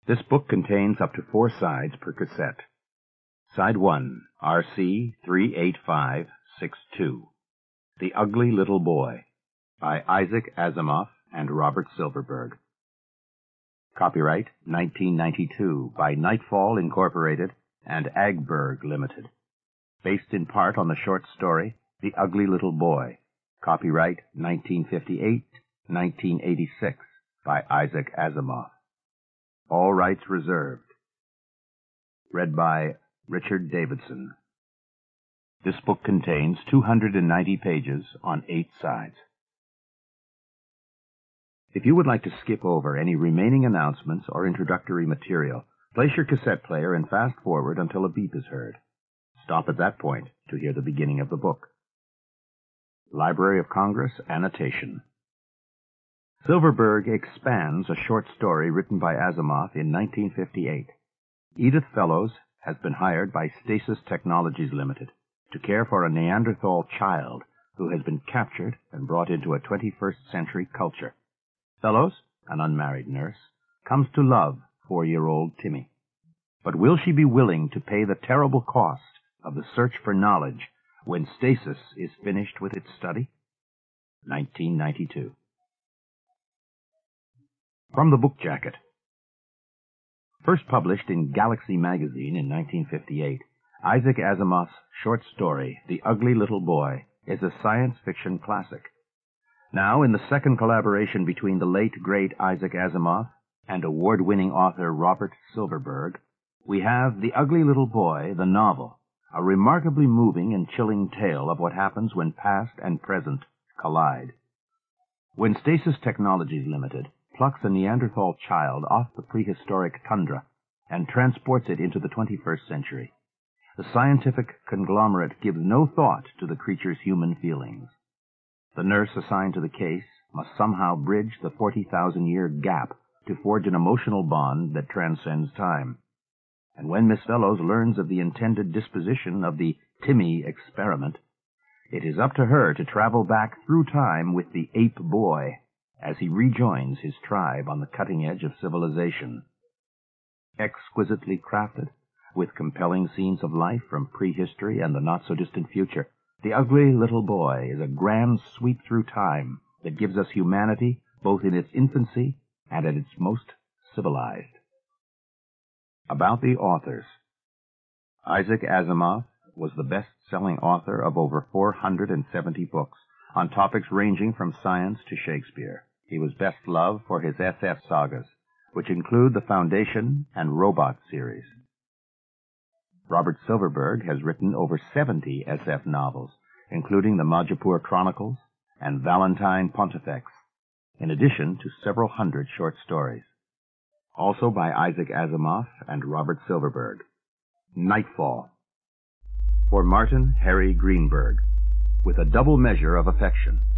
This book contains up to 4 sides per cassette. Side 1, RC 38562. The Ugly Little Boy, by Isaac Asimov and Robert Silverberg. Copyright 1992 by Nightfall Incorporated and Agberg Limited. Based in part on the short story The Ugly Little Boy. Copyright 1958-1986 by Isaac Asimov. All rights reserved. Read by Richard Davidson. This book contains 290 pages on 8 sides. If you would like to skip over any remaining announcements or introductory material, place your cassette player and fast forward until a beep is heard. Stop at that point to hear the beginning of the book. Library of Congress Annotation. Silverberg expands a short story written by Asimov in 1958. Edith Fellows has been hired by Stasis Technologies Limited to care for a Neanderthal child who has been captured and brought into a 21st century culture. Fellows, an unmarried nurse, comes to love 4-year-old Timmy. But will she be willing to pay the terrible cost of the search for knowledge when Stasis is finished with its study? 1992. From the Book Jacket. First published in Galaxy magazine in 1958, Isaac Asimov's short story, The Ugly Little Boy, is a science fiction classic. Now, in the second collaboration between the late, great Isaac Asimov and award-winning author Robert Silverberg, we have The Ugly Little Boy, the novel, a remarkably moving and chilling tale of what happens when past and present collide. When Stasis Technologies Limited plucks a Neanderthal child off the prehistoric tundra and transports it into the 21st century, the scientific conglomerate gives no thought to the creature's human feelings. The nurse assigned to the case must somehow bridge the 40,000-year gap to forge an emotional bond that transcends time. And when Miss Fellows learns of the intended disposition of the Timmy experiment, it is up to her to travel back through time with the ape boy as he rejoins his tribe on the cutting edge of civilization. Exquisitely crafted, with compelling scenes of life from prehistory and the not-so-distant future, The Ugly Little Boy is a grand sweep through time that gives us humanity both in its infancy and at its most civilized. About the authors. Isaac Asimov was the best-selling author of over 470 books on topics ranging from science to Shakespeare. He was best loved for his SF sagas, which include the Foundation and Robot series. Robert Silverberg has written over 70 SF novels, including the Majapur Chronicles and Valentine Pontifex, in addition to several hundred short stories. Also by Isaac Asimov and Robert Silverberg. Nightfall. For Martin Harry Greenberg, with a double measure of affection.